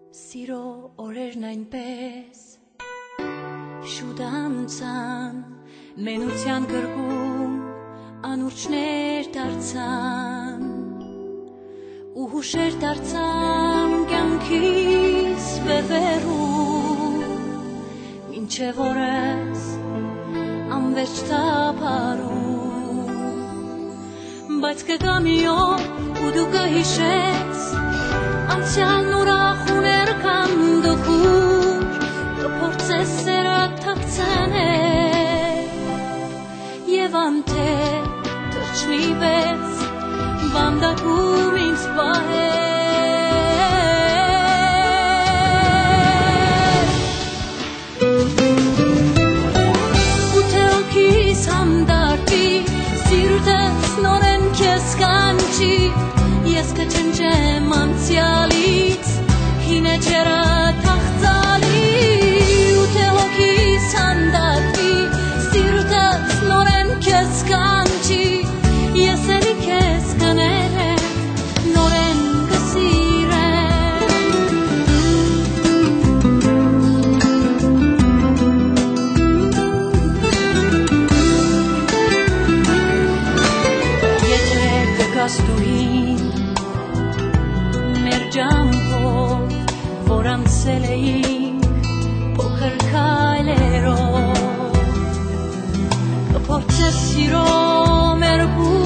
Սիրո օրերն այնպես շուտանցան, մենության գրկում անուրջներ դարձան, ու հուշեր դարձան կյանքիս բևերում, մինչև օրս անվերջ թափարում, բայց կգա մի օր ու դու կհիշես անցյալն ուրախ ուներ կամ դուքուր, կփորձես սերը թաքցնել և անթել թրջնի պես բամդակում ինձ պահել, ու թե օքիս հանդարտի սիրտս նորեն քեզ կանչի, ես կչնչեմ անցյալից հին էջերը թախծալի, ու թե հոգիս հանդարտվի սիրտս նորեն քեզ կանչի, ես էլի քեզ կներեմ, նորեն կսիրեմ, եթե կգաս դու ջամքով, որ անցել էինք փոքր քայլերով, կփորձես սիրո մեր